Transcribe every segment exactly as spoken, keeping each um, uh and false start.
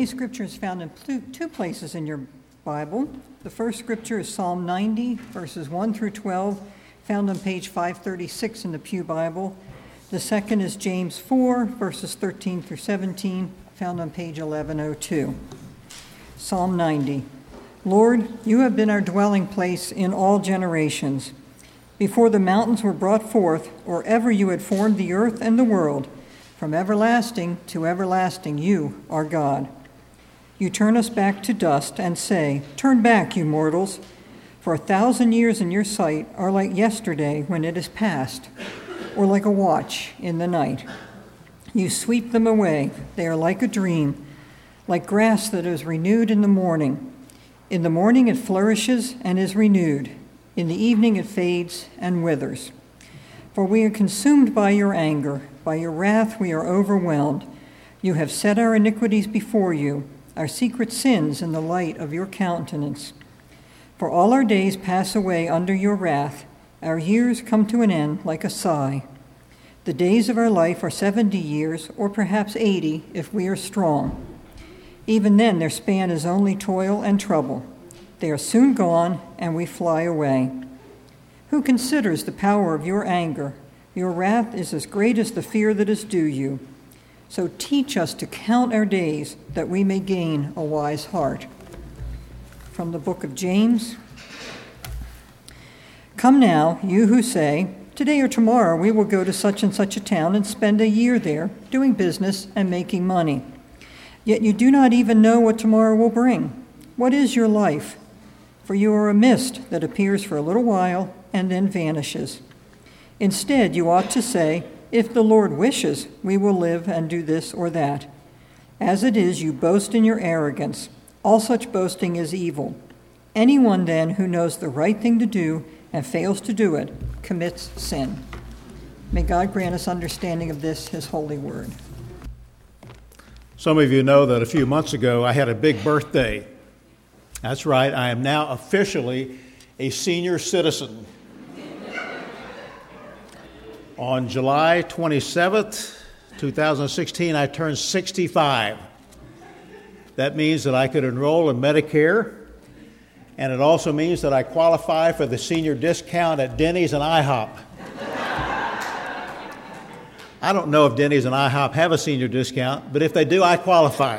Today's scripture is found in two places in your Bible. The first scripture is Psalm ninety, verses one through twelve, found on page five thirty-six in the Pew Bible. The second is James four, verses thirteen through seventeen, found on page eleven oh two. Psalm ninety. Lord, you have been our dwelling place in all generations. Before the mountains were brought forth, or ever you had formed the earth and the world, from everlasting to everlasting you are God. You turn us back to dust and say, "Turn back, you mortals, for a thousand years in your sight are like yesterday when it is past, or like a watch in the night. You sweep them away, they are like a dream, like grass that is renewed in the morning. In the morning it flourishes and is renewed. In the evening it fades and withers. For we are consumed by your anger, by your wrath we are overwhelmed. You have set our iniquities before you, our secret sins in the light of your countenance. For all our days pass away under your wrath, our years come to an end like a sigh. The days of our life are seventy years, or perhaps eighty, if we are strong. Even then their span is only toil and trouble. They are soon gone, and we fly away. Who considers the power of your anger? Your wrath is as great as the fear that is due you. So teach us to count our days, that we may gain a wise heart." From the book of James. Come now, you who say, "Today or tomorrow we will go to such and such a town and spend a year there, doing business and making money. Yet you do not even know what tomorrow will bring. What is your life? For you are a mist that appears for a little while and then vanishes. Instead, you ought to say, 'If the Lord wishes, we will live and do this or that.' As it is, you boast in your arrogance. All such boasting is evil. Anyone then who knows the right thing to do and fails to do it commits sin." May God grant us understanding of this, his holy word. Some of you know that a few months ago I had a big birthday. That's right, I am now officially a senior citizen. On July twenty-seventh, twenty sixteen, I turned sixty-five. That means that I could enroll in Medicare, and it also means that I qualify for the senior discount at Denny's and IHOP. I don't know if Denny's and IHOP have a senior discount, but if they do, I qualify.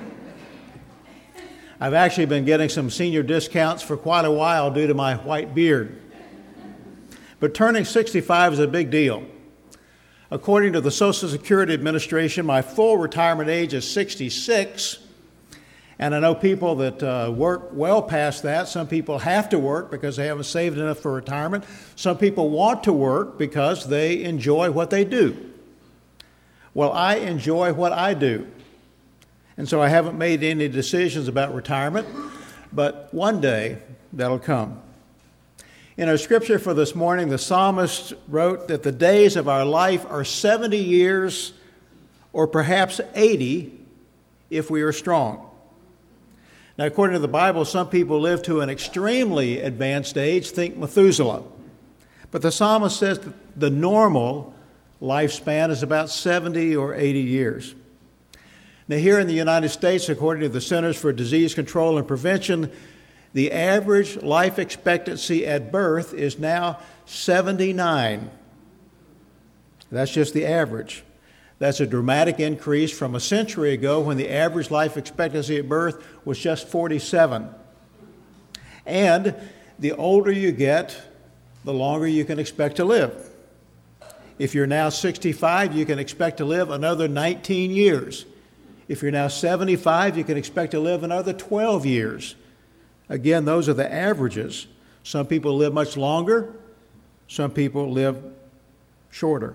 I've actually been getting some senior discounts for quite a while due to my white beard. But turning sixty-five is a big deal. According to the Social Security Administration, my full retirement age is sixty-six, and I know people that uh, work well past that. Some people have to work because they haven't saved enough for retirement. Some people want to work because they enjoy what they do. Well, I enjoy what I do, and so I haven't made any decisions about retirement, but one day that'll come. In our scripture for this morning, the psalmist wrote that the days of our life are seventy years, or perhaps eighty, if we are strong. Now, according to the Bible, some people live to an extremely advanced age, think Methuselah. But the psalmist says that the normal lifespan is about seventy or eighty years. Now, here in the United States, according to the Centers for Disease Control and Prevention, the average life expectancy at birth is now seventy-nine. That's just the average. That's a dramatic increase from a century ago when the average life expectancy at birth was just forty-seven. And the older you get, the longer you can expect to live. If you're now sixty-five, you can expect to live another nineteen years. If you're now seventy-five, you can expect to live another twelve years. Again, those are the averages. Some people live much longer. Some people live shorter.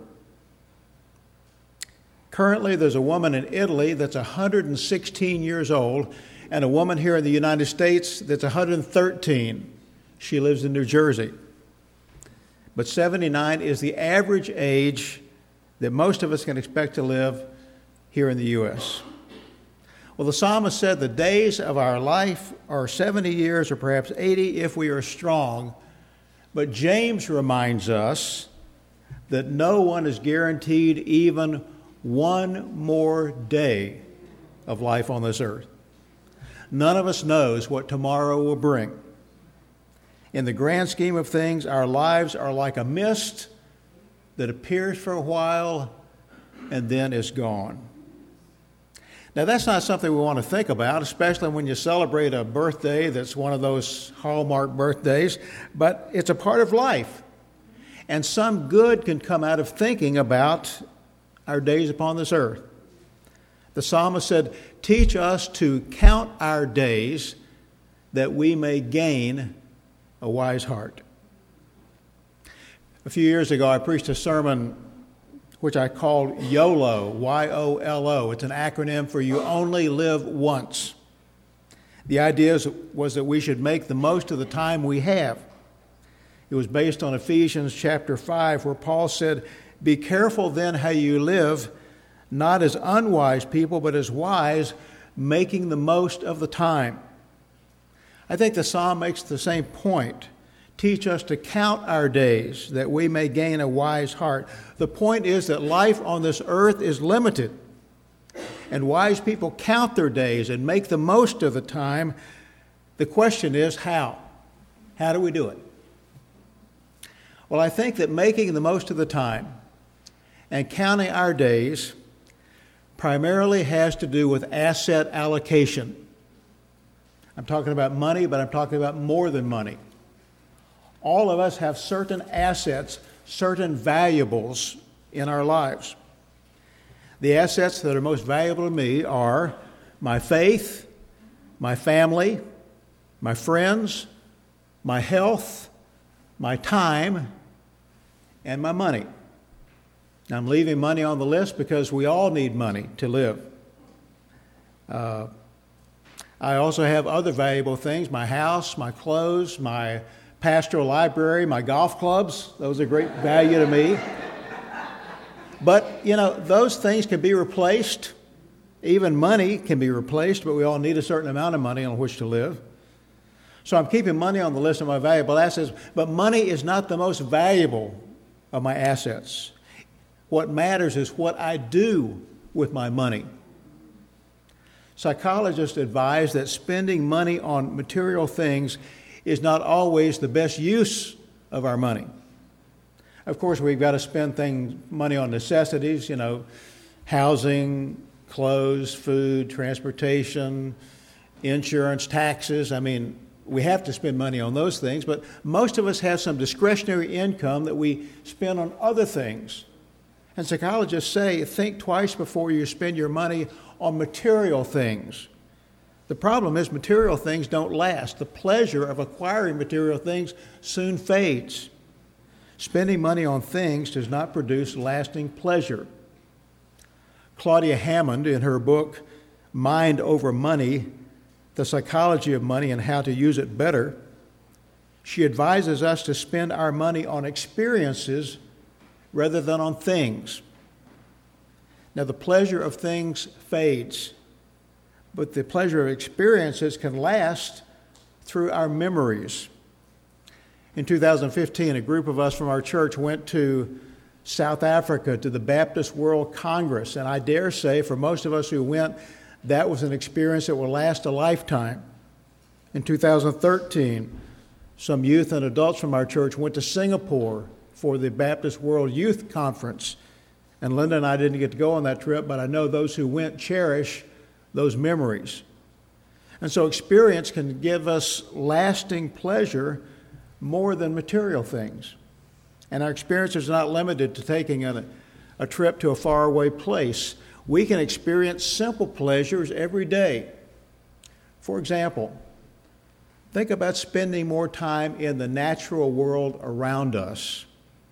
Currently, there's a woman in Italy that's one hundred sixteen years old, and a woman here in the United States that's one hundred thirteen. She lives in New Jersey. But seventy-nine is the average age that most of us can expect to live here in the U S Well, the psalmist said the days of our life are seventy years or perhaps eighty if we are strong. But James reminds us that no one is guaranteed even one more day of life on this earth. none of us knows what tomorrow will bring. In the grand scheme of things, our lives are like a mist that appears for a while and then is gone. Now, that's not something we want to think about, especially when you celebrate a birthday that's one of those Hallmark birthdays, but it's a part of life. And some good can come out of thinking about our days upon this earth. The psalmist said, "Teach us to count our days that we may gain a wise heart." A few years ago, I preached a sermon which I called YOLO, Y O L O. It's an acronym for You Only Live Once. The idea was that we should make the most of the time we have. It was based on Ephesians chapter five, where Paul said, "Be careful then how you live, not as unwise people, but as wise, making the most of the time." I think the psalm makes the same point. Teach us to count our days that we may gain a wise heart. The point is that life on this earth is limited, and wise people count their days and make the most of the time. The question is how? How do we do it? Well, I think that making the most of the time and counting our days primarily has to do with asset allocation. I'm talking about money, but I'm talking about more than money. All of us have certain assets, certain valuables in our lives. The assets that are most valuable to me are my faith, my family, my friends, my health, my time, and my money. Now, I'm leaving money on the list because we all need money to live. Uh, I also have other valuable things, my house, my clothes, my pastoral library, my golf clubs. Those are great value to me. But, you know, those things can be replaced. Even money can be replaced, but we all need a certain amount of money on which to live. So I'm keeping money on the list of my valuable assets, but money is not the most valuable of my assets. What matters is what I do with my money. Psychologists advise that spending money on material things is not always the best use of our money. Of course, we've got to spend things, money on necessities, you know, housing, clothes, food, transportation, insurance, taxes. I mean, we have to spend money on those things, but most of us have some discretionary income that we spend on other things. And psychologists say, think twice before you spend your money on material things. The problem is material things don't last. The pleasure of acquiring material things soon fades. Spending money on things does not produce lasting pleasure. Claudia Hammond, in her book, Mind Over Money, The Psychology of Money and How to Use It Better, she advises us to spend our money on experiences rather than on things. Now, the pleasure of things fades, but the pleasure of experiences can last through our memories. In two thousand fifteen, a group of us from our church went to South Africa to the Baptist World Congress, and I dare say for most of us who went, that was an experience that will last a lifetime. In two thousand thirteen, some youth and adults from our church went to Singapore for the Baptist World Youth Conference, and Linda and I didn't get to go on that trip, but I know those who went cherish those memories. And so experience can give us lasting pleasure more than material things. And our experience is not limited to taking a, a trip to a faraway place. We can experience simple pleasures every day. For example, think about spending more time in the natural world around us.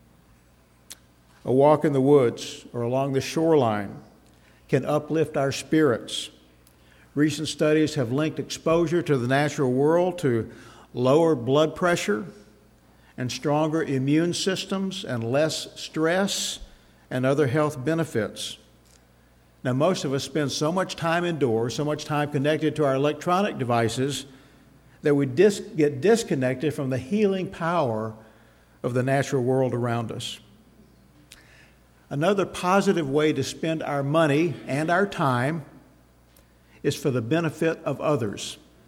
A walk in the woods or along the shoreline can uplift our spirits. Recent studies have linked exposure to the natural world to lower blood pressure and stronger immune systems and less stress and other health benefits. Now, most of us spend so much time indoors, so much time connected to our electronic devices, that we dis- get disconnected from the healing power of the natural world around us. Another positive way to spend our money and our time is for the benefit of others.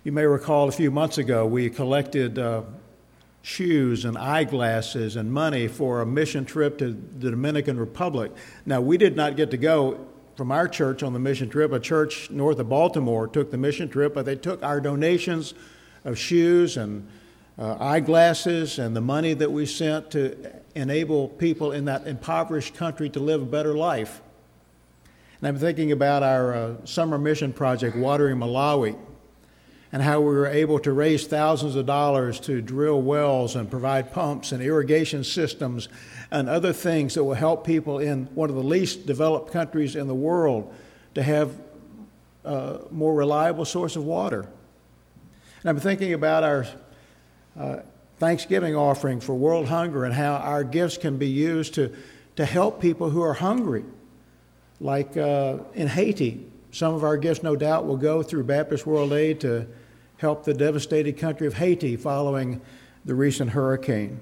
You may recall a few months ago we collected uh, shoes and eyeglasses and money for a mission trip to the Dominican Republic. Now, we did not get to go from our church on the mission trip. A church north of Baltimore took the mission trip, but they took our donations of shoes and uh, eyeglasses and the money that we sent to enable people in that impoverished country to live a better life. And I'm thinking about our uh, summer mission project, Watering Malawi, and how we were able to raise thousands of dollars to drill wells and provide pumps and irrigation systems and other things that will help people in one of the least developed countries in the world to have a more reliable source of water. And I'm thinking about our uh, Thanksgiving offering for world hunger and how our gifts can be used to, to help people who are hungry, like uh, in Haiti. Some of our gifts, no doubt, will go through Baptist World Aid to help the devastated country of Haiti following the recent hurricane.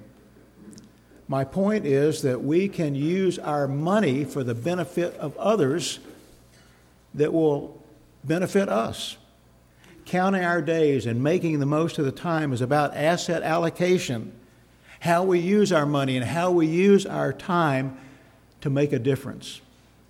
My point is that we can use our money for the benefit of others that will benefit us. Counting our days and making the most of the time is about asset allocation, how we use our money and how we use our time to make a difference.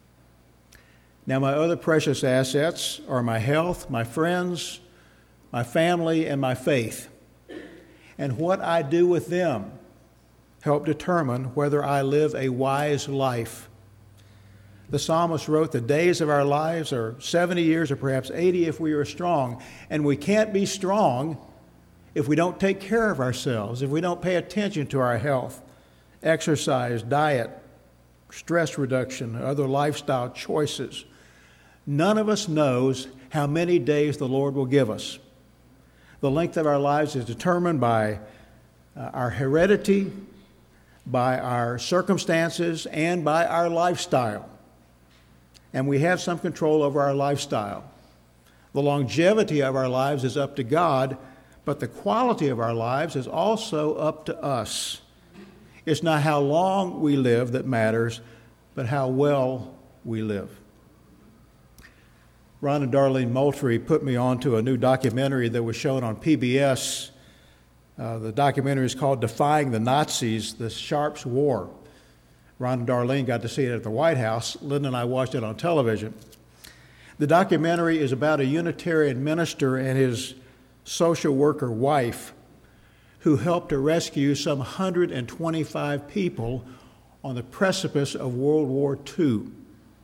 Now, my other precious assets are my health, my friends, my family, and my faith. And what I do with them help determine whether I live a wise life. The psalmist wrote, the days of our lives are seventy years or perhaps eighty if we are strong. And we can't be strong if we don't take care of ourselves, if we don't pay attention to our health, exercise, diet, stress reduction, other lifestyle choices. None of us knows how many days the Lord will give us. The length of our lives is determined by uh, our heredity, by our circumstances, and by our lifestyle. And we have some control over our lifestyle. The longevity of our lives is up to God, but the quality of our lives is also up to us. It's not how long we live that matters, but how well we live. Ron and Darlene Moultrie put me on to a new documentary that was shown on P B S. Uh, the documentary is called Defying the Nazis, The Sharps War. Ron and Darlene got to see it at the White House. Linda and I watched it on television. The documentary is about a Unitarian minister and his social worker wife who helped to rescue some one hundred twenty-five people on the precipice of World War Two.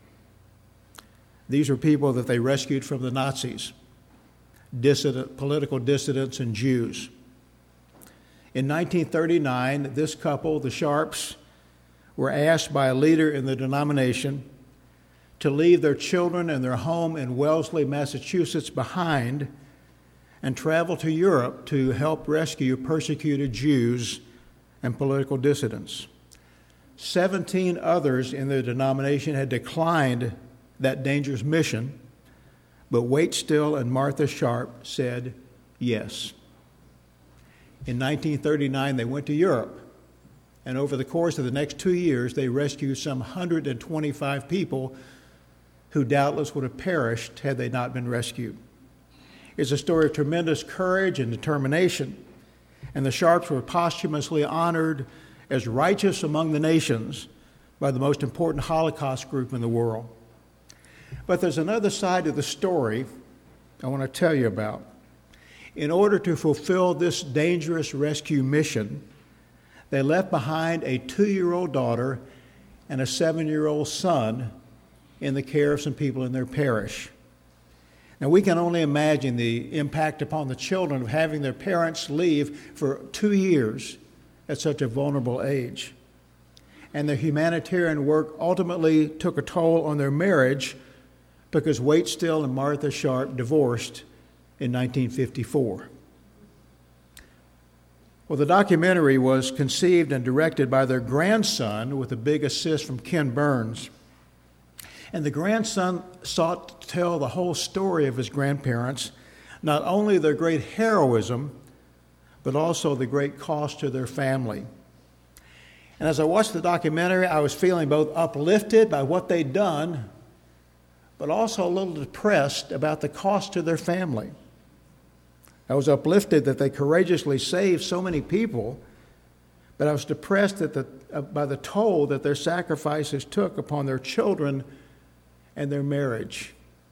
These are people that they rescued from the Nazis, dissident, political dissidents and Jews. In nineteen thirty-nine, this couple, the Sharps, were asked by a leader in the denomination to leave their children and their home in Wellesley, Massachusetts behind and travel to Europe to help rescue persecuted Jews and political dissidents. Seventeen others in the denomination had declined that dangerous mission, but Waitstill and Martha Sharp said yes. In nineteen thirty-nine, they went to Europe, and over the course of the next two years, they rescued some one hundred twenty-five people who doubtless would have perished had they not been rescued. It's a story of tremendous courage and determination, and the Sharps were posthumously honored as righteous among the nations by the most important Holocaust group in the world. But there's another side of the story I want to tell you about. In order to fulfill this dangerous rescue mission, they left behind a two-year-old daughter and a seven-year-old son in the care of some people in their parish. Now, we can only imagine the impact upon the children of having their parents leave for two years at such a vulnerable age. And their humanitarian work ultimately took a toll on their marriage because Waitstill and Martha Sharp divorced in nineteen fifty-four. Well, the documentary was conceived and directed by their grandson with a big assist from Ken Burns. And the grandson sought to tell the whole story of his grandparents, not only their great heroism, but also the great cost to their family. And as I watched the documentary, I was feeling both uplifted by what they'd done, but also a little depressed about the cost to their family. I was uplifted that they courageously saved so many people, but I was depressed at the, uh, by the toll that their sacrifices took upon their children and their marriage.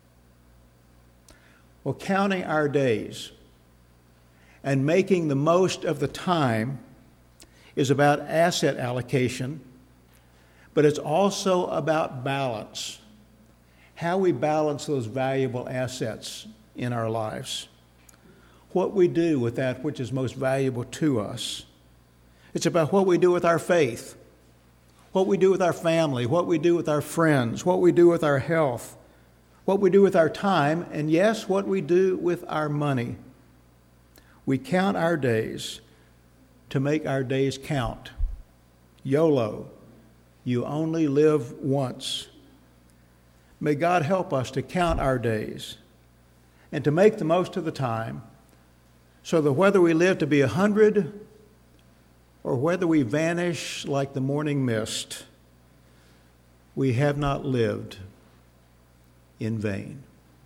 Well, counting our days and making the most of the time is about asset allocation, but it's also about balance, how we balance those valuable assets in our lives, what we do with that which is most valuable to us. It's about what we do with our faith, what we do with our family, what we do with our friends, what we do with our health, what we do with our time, and yes, what we do with our money. We count our days to make our days count. YOLO, you only live once. May God help us to count our days and to make the most of the time, so that whether we live to be a hundred or whether we vanish like the morning mist, we have not lived in vain.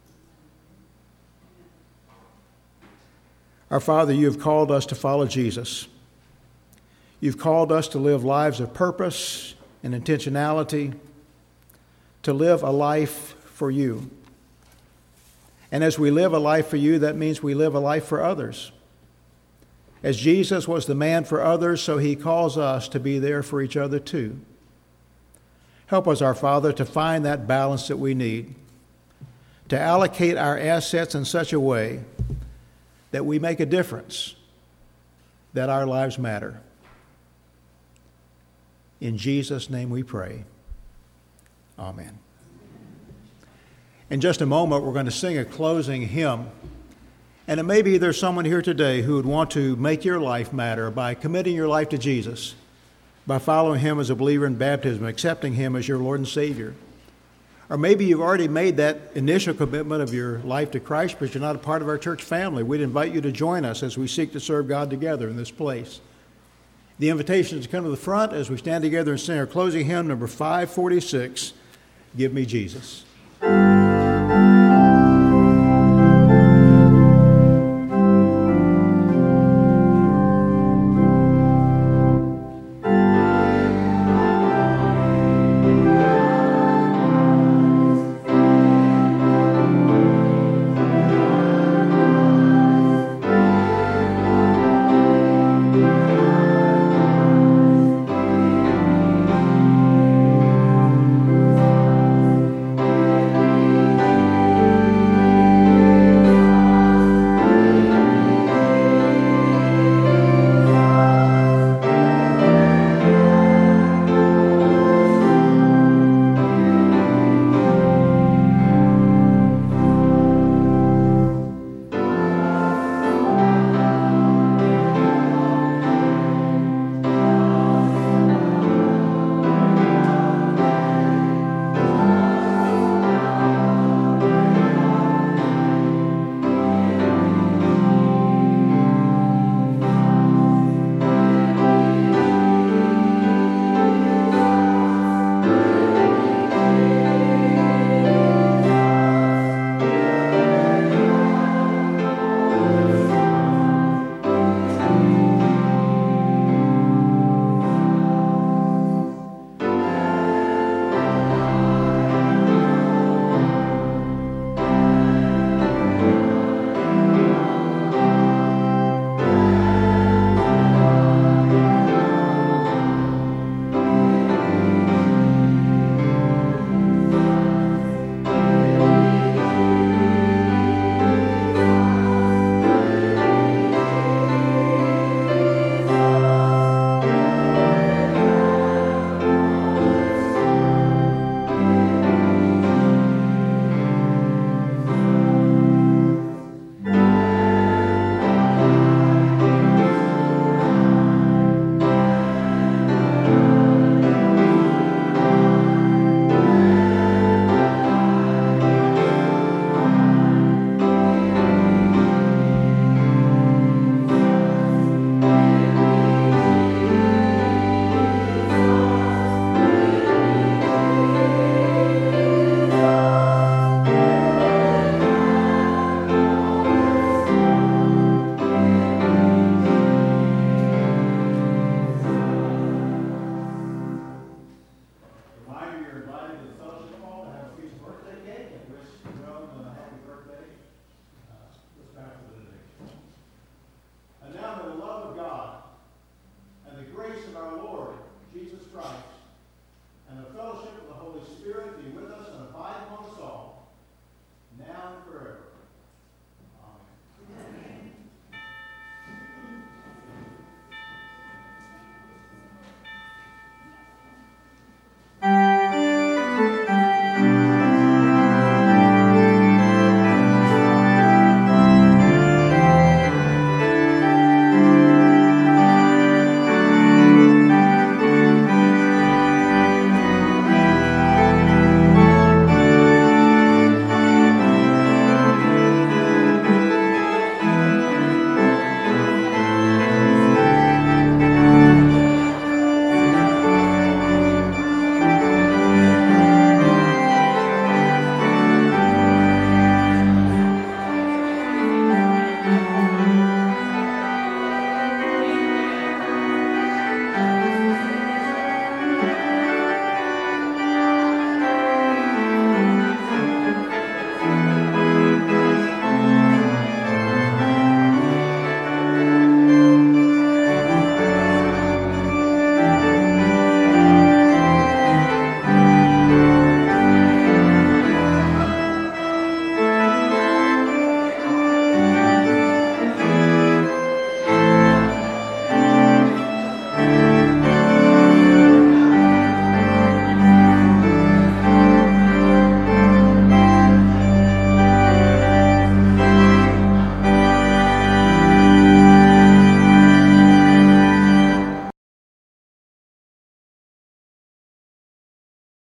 Our Father, you have called us to follow Jesus. You've called us to live lives of purpose and intentionality, to live a life for you. And as we live a life for you, that means we live a life for others. As Jesus was the man for others, so he calls us to be there for each other too. Help us, our Father, to find that balance that we need, to allocate our assets in such a way that we make a difference, that our lives matter. In Jesus' name we pray. Amen. In just a moment, we're going to sing a closing hymn. And it may be there's someone here today who would want to make your life matter by committing your life to Jesus, by following him as a believer in baptism, accepting him as your Lord and Savior. Or maybe you've already made that initial commitment of your life to Christ, but you're not a part of our church family. We'd invite you to join us as we seek to serve God together in this place. The invitation is to come to the front as we stand together and sing our closing hymn, number five forty-six, Give Me Jesus. of our Lord Jesus Christ and the fellowship